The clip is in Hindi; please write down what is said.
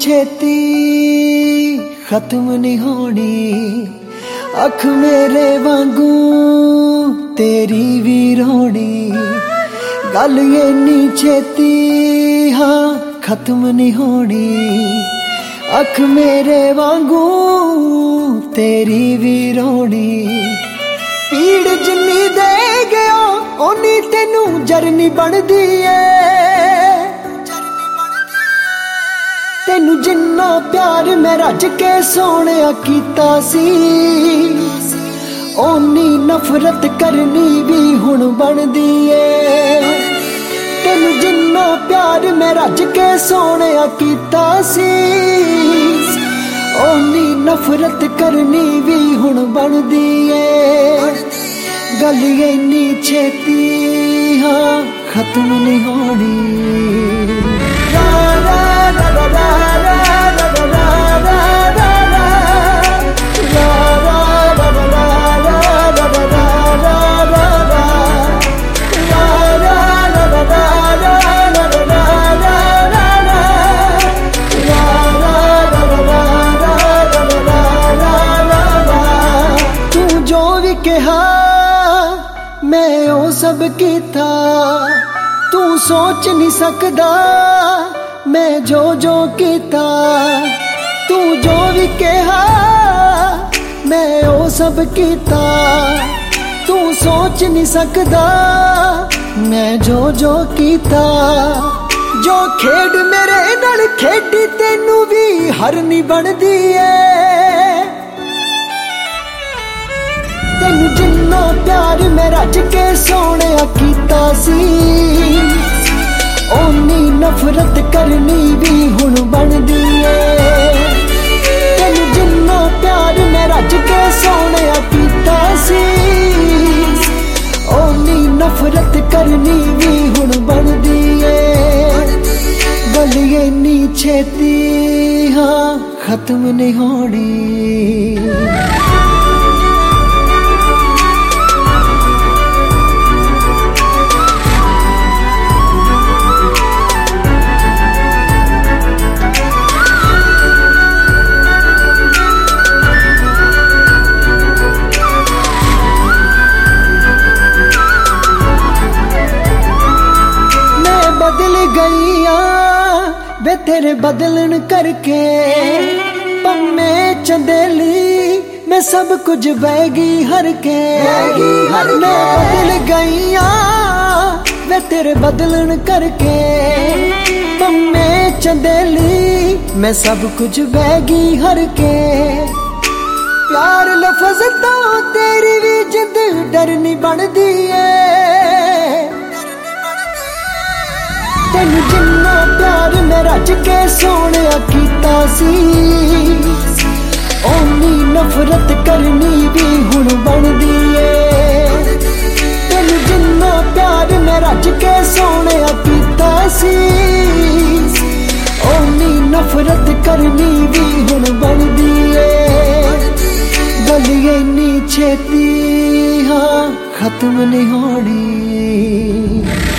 छेती खत्म नहीं होनी। अख मेरे वांगू तेरी भी रोनी, गल ये नी छेती हाँ खत्म नहीं होनी। अख मेरे वांगू तेरी भी रोनी, पीड़ जिन्नी दे गया ओनी तेनू जरनी बनदी है। तेनू जिन्ना प्यार मैं रज के सोहणिया कीता सी, ओनी नफरत करनी भी हुण बनदी है। तेनू जिन्ना प्यार मैं रज के सोहणिया कीता सी, ओनी नफरत करनी भी हुण बनदी है। गल इन्नी छेती हाँ खत्म नहीं होनी। मैं ओ सब कीता तू सोच नहीं सकदा, मैं जो जो कीता तू जो भी कहा। मैं ओ सब कीता तू सोच नहीं सकदा, मैं जो जो कीता। जो खेड मेरे नाल खेडी तेनू भी हरनी बनदी है। तेनू जिन्ना प्यार मैं रज के सोहणिया कीता सी, ओनी नफरत करनी भी हुण बनदी है। तेनू जिन्ना प्यार मैं रज के सोहणिया कीता सी, ओनी नफरत करनी भी हुण बनदी है। गल इन्नी छेती हाँ खत्म नहीं होनी। बदल गईया वे तेरे बदलन करके, पम्मे चंदेली मैं सब कुछ बहगी हर के। मैं बदल गईया वे तेरे बदलन करके, पम्मे चंदेली मैं सब कुछ बहगी हर के। प्यार लफज तो तेरी भी जिद डरनी बनदी है। तेनू जिन्ना प्यार मैं रज के सोहणिया कीता सी, ओनी नफरत करनी भी हुण बनदी है। तेनू जिन्ना प्यार मैं रज के सोहणिया कीता सी, ओनी नफरत करनी भी हुण बनदी है। गल इन्नी छेती हाँ खत्म नहीं होनी।